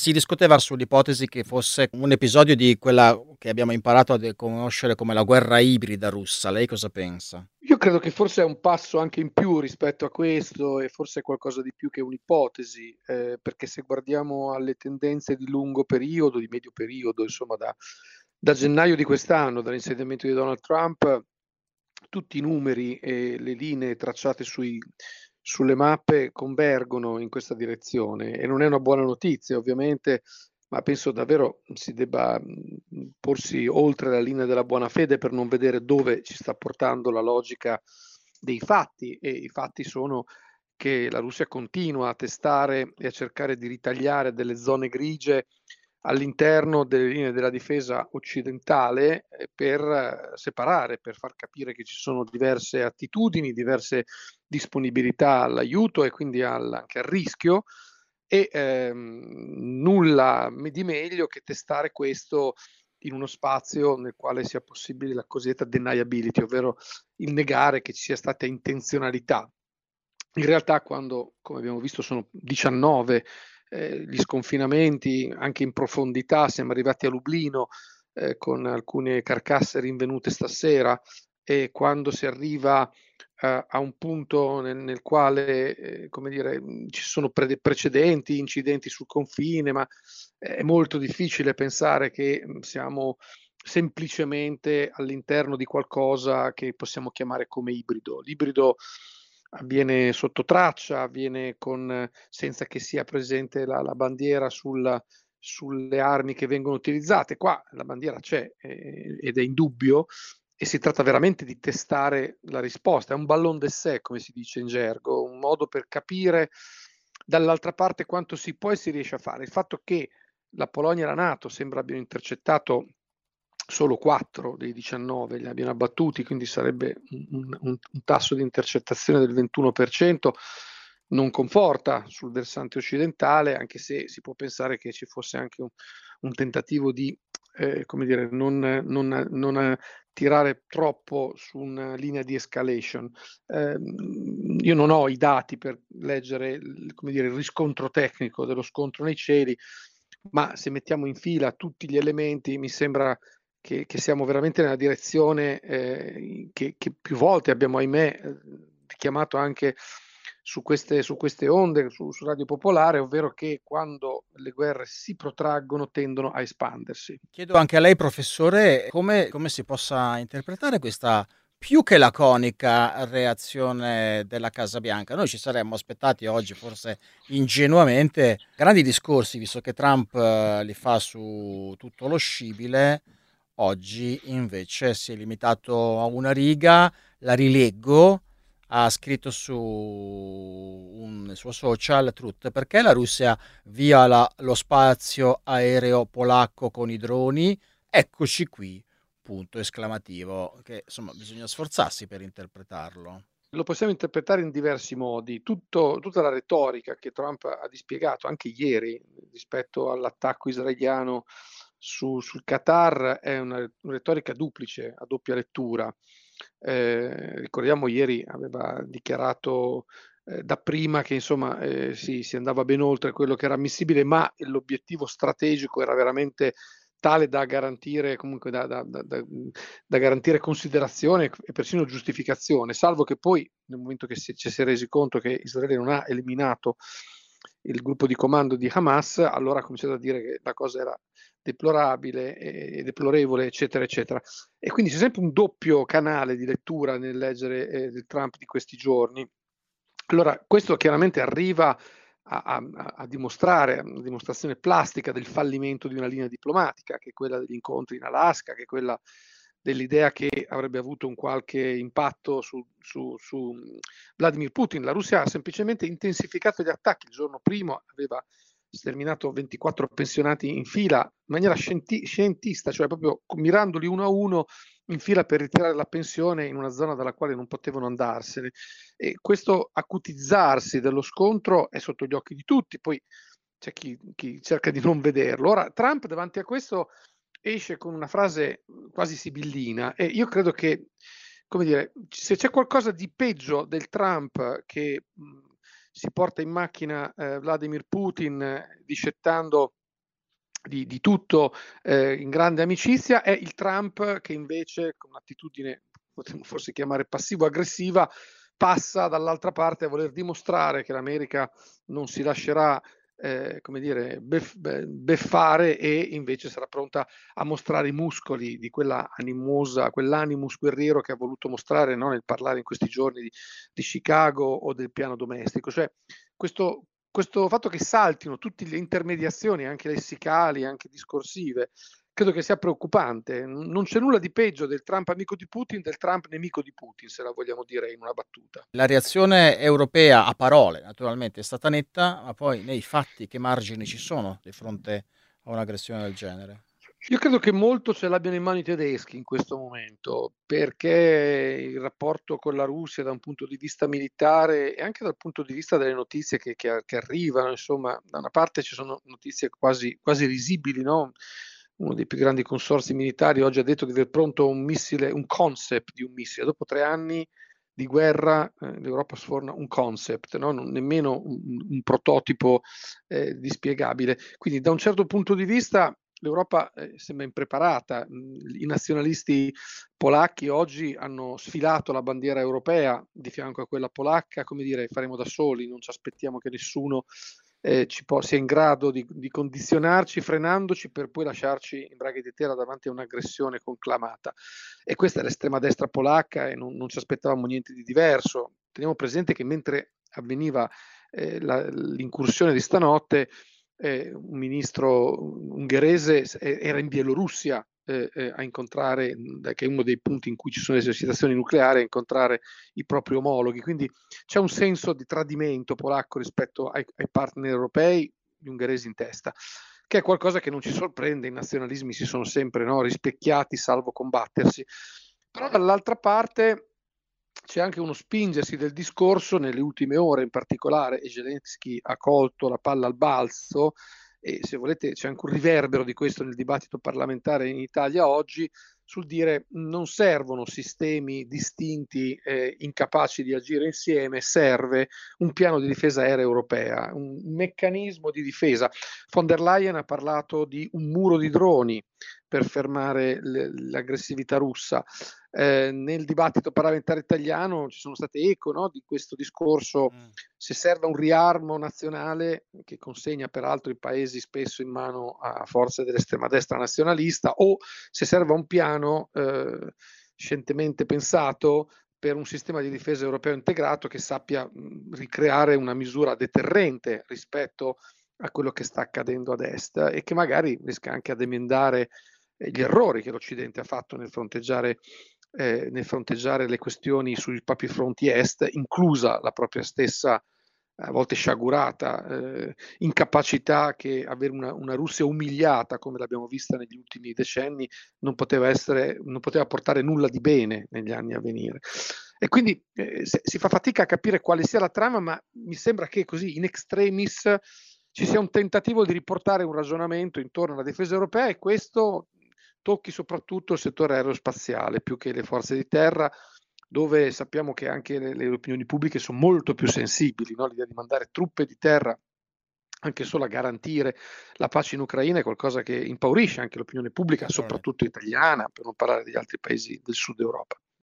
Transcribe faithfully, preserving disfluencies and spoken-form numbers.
Si discuteva sull'ipotesi che fosse un episodio di quella che abbiamo imparato a de conoscere come la guerra ibrida russa. Lei cosa pensa? Io credo che forse è un passo anche in più rispetto a questo e forse è qualcosa di più che un'ipotesi, ehm, perché se guardiamo alle tendenze di lungo periodo, di medio periodo, insomma da da gennaio di quest'anno, dall'insediamento di Donald Trump, tutti i numeri e le linee tracciate sui sulle mappe convergono in questa direzione e non è una buona notizia ovviamente, ma penso davvero si debba, mhmm, porsi oltre la linea della buona fede per non vedere dove ci sta portando la logica dei fatti e i fatti sono che la Russia continua a testare e a cercare di ritagliare delle zone grigie all'interno delle linee della difesa occidentale, ehm, per eh, separare, per far capire che ci sono diverse attitudini, diverse disponibilità all'aiuto e quindi al anche al rischio e, ehm, nulla me di meglio che testare questo in uno spazio nel quale sia possibile la cosiddetta deniability, ovvero il negare che ci sia stata intenzionalità. In realtà quando, come abbiamo visto, sono diciannove, ehm, gli sconfinamenti anche in profondità, siamo arrivati a Lublino, ehm, con alcune carcasse rinvenute stasera, e quando si arriva, a a un punto nel nel quale, ehm, come dire, mhmm, ci sono prede precedenti incidenti sul confine, ma è molto difficile pensare che, mhmm, siamo semplicemente all'interno di qualcosa che possiamo chiamare come ibrido. L'ibrido avviene sotto traccia, avviene con senza che sia presente la la bandiera sul sulle armi che vengono utilizzate. Qua la bandiera c'è, ehm, ed è indubbio e si tratta veramente di testare la risposta. È un ballon d'essai, come si dice in gergo, un modo per capire dall'altra parte quanto si può e si riesce a fare. Il fatto che la Polonia e la NATO sembra abbiano intercettato solo quattro dei diciannove, li abbiano abbattuti, quindi sarebbe un un un un tasso di intercettazione del ventuno per cento, non conforta sul versante occidentale, anche se si può pensare che ci fosse anche un un tentativo di, ehm, come dire, non non non tirare troppo su una linea di escalation. Ehm, io non ho i dati per leggere il come dire, il riscontro tecnico dello scontro nei cieli, ma se mettiamo in fila tutti gli elementi mi sembra che che siamo veramente nella direzione, ehm, che che più volte abbiamo, ahimè, ehm, richiamato anche su queste su queste onde, su su Radio Popolare, ovvero che quando le guerre si protraggono tendono a espandersi. Chiedo anche a lei professore come come si possa interpretare questa più che laconica reazione della Casa Bianca. Noi ci saremmo aspettati oggi, forse ingenuamente, grandi discorsi, visto che Trump eh, li fa su tutto lo scibile. Oggi invece si è limitato a una riga, la rileggo, ha scritto su un suo social, Truth: "Perché la Russia viola lo spazio aereo polacco con i droni? Eccoci qui, punto esclamativo", che insomma bisogna sforzarsi per interpretarlo. Lo possiamo interpretare in diversi modi. Tutto tutta la retorica che Trump ha dispiegato anche ieri rispetto all'attacco israeliano su sul Qatar è una retorica duplice, a doppia lettura. Ehm, ricordiamo ieri aveva dichiarato, ehm, dapprima che insomma, ehm, sì, si andava ben oltre quello che era ammissibile, ma l'obiettivo strategico era veramente tale da garantire comunque da da da da mhmm, da garantire considerazione e persino giustificazione, salvo che poi nel momento che si ci si è resi conto che Israele non ha eliminato il gruppo di comando di Hamas, allora ha cominciato a dire che la cosa era deplorabile e deplorevole, eccetera, eccetera. E quindi c'è sempre un doppio canale di lettura nel leggere, ehm, del Trump di questi giorni. Allora, questo chiaramente arriva a a a a dimostrare una dimostrazione plastica del fallimento di una linea diplomatica, che è quella degli incontri in Alaska, che è quella dell'idea che avrebbe avuto un qualche impatto su su su, mhmm, Vladimir Putin. La Russia ha semplicemente intensificato gli attacchi. Il giorno primo aveva sterminato ventiquattro pensionati in fila, in maniera scenti scientista, cioè proprio co mirandoli uno a uno in fila per ritirare la pensione in una zona dalla quale non potevano andarsene. E questo acutizzarsi dello scontro è sotto gli occhi di tutti, poi c'è chi chi cerca di non vederlo. Ora Trump davanti a questo esce con una frase, mhmm, quasi sibillina e io credo che, come dire, se c'è qualcosa di peggio del Trump che, mhmm, si porta in macchina, ehm, Vladimir Putin, eh, discettando di di tutto, ehm, in grande amicizia, e il Trump che invece, con un'attitudine potremmo forse chiamare passivo-aggressiva, passa dall'altra parte a voler dimostrare che l'America non si lascerà, ehm, come dire, bef be beffare, e invece sarà pronta a mostrare i muscoli di quella animosa quell'animus guerriero che ha voluto mostrare, no, nel parlare in questi giorni di di Chicago o del piano domestico. Cioè, questo questo fatto che saltino tutte le intermediazioni, anche lessicali, anche discorsive, credo che sia preoccupante. N non c'è nulla di peggio del Trump amico di Putin, del Trump nemico di Putin, se la vogliamo dire in una battuta. La reazione europea a parole naturalmente è stata netta, ma poi nei fatti che margini ci sono di fronte a un'aggressione del genere? Io credo che molto ce l'abbiano in mano i tedeschi in questo momento, perché il rapporto con la Russia da un punto di vista militare e anche dal punto di vista delle notizie che che a che arrivano, insomma, da una parte ci sono notizie quasi quasi risibili, no, uno dei più grandi consorzi militari oggi ha detto di aver pronto un missile, un concept di un missile. Dopo tre anni di guerra, ehm, l'Europa sforna un concept, no, non nemmeno un un un prototipo, ehm, dispiegabile. Quindi da un certo punto di vista l'Europa, ehm, sembra impreparata. Mhmm, I nazionalisti polacchi oggi hanno sfilato la bandiera europea di fianco a quella polacca, come dire: "Faremo da soli, non ci aspettiamo che nessuno, ehm, ci po sia in grado di di condizionarci, frenandoci per poi lasciarci in braghe di terra davanti a un'aggressione conclamata." E questa è l'estrema destra polacca, e non non ci aspettavamo niente di diverso. Teniamo presente che mentre avveniva, ehm, la l'incursione di stanotte, ehm, un ministro ungherese s e era in Bielorussia, ehm, ehm, a incontrare, mhmm, che è uno dei punti in cui ci sono le esercitazioni nucleari, a incontrare i propri omologhi. Quindi c'è un senso di tradimento polacco rispetto ai ai partner europei, gli ungheresi in testa, che è qualcosa che non ci sorprende. I nazionalismi si sono sempre, no, rispecchiati salvo combattersi. Però dall'altra parte c'è anche uno spingersi del discorso nelle ultime ore in particolare, e Zelensky ha colto la palla al balzo, e se volete c'è anche un riverbero di questo nel dibattito parlamentare in Italia oggi, sul dire: non servono sistemi distinti, eh, incapaci di agire insieme, serve un piano di difesa aerea europea, un meccanismo di difesa. Von der Leyen ha parlato di un muro di droni per fermare l- l'aggressività russa. Eh, nel dibattito parlamentare italiano ci sono state eco, no, di questo discorso: Mh. se serve un riarmo nazionale, che consegna peraltro i paesi spesso in mano a forze dell'estrema destra nazionalista, o se serve un piano eh, scientemente pensato per un sistema di difesa europeo integrato che sappia mh, ricreare una misura deterrente rispetto a quello che sta accadendo ad est, e che magari riesca anche ad emendare eh, gli errori che l'Occidente ha fatto nel fronteggiare, eh, nel fronteggiare le questioni sui propri fronti est, inclusa la propria stessa, a volte sciagurata, eh, incapacità che avere una, una Russia umiliata, come l'abbiamo vista negli ultimi decenni, non poteva essere, non poteva portare nulla di bene negli anni a venire. E quindi eh, se, si fa fatica a capire quale sia la trama, ma mi sembra che così in extremis ci sia un tentativo di riportare un ragionamento intorno alla difesa europea, e questo tocchi soprattutto il settore aerospaziale più che le forze di terra, dove sappiamo che anche le, le opinioni pubbliche sono molto più sensibili, no? L'idea di mandare truppe di terra anche solo a garantire la pace in Ucraina è qualcosa che impaurisce anche l'opinione pubblica, Sicuramente. soprattutto italiana, per non parlare degli altri paesi del sud Europa.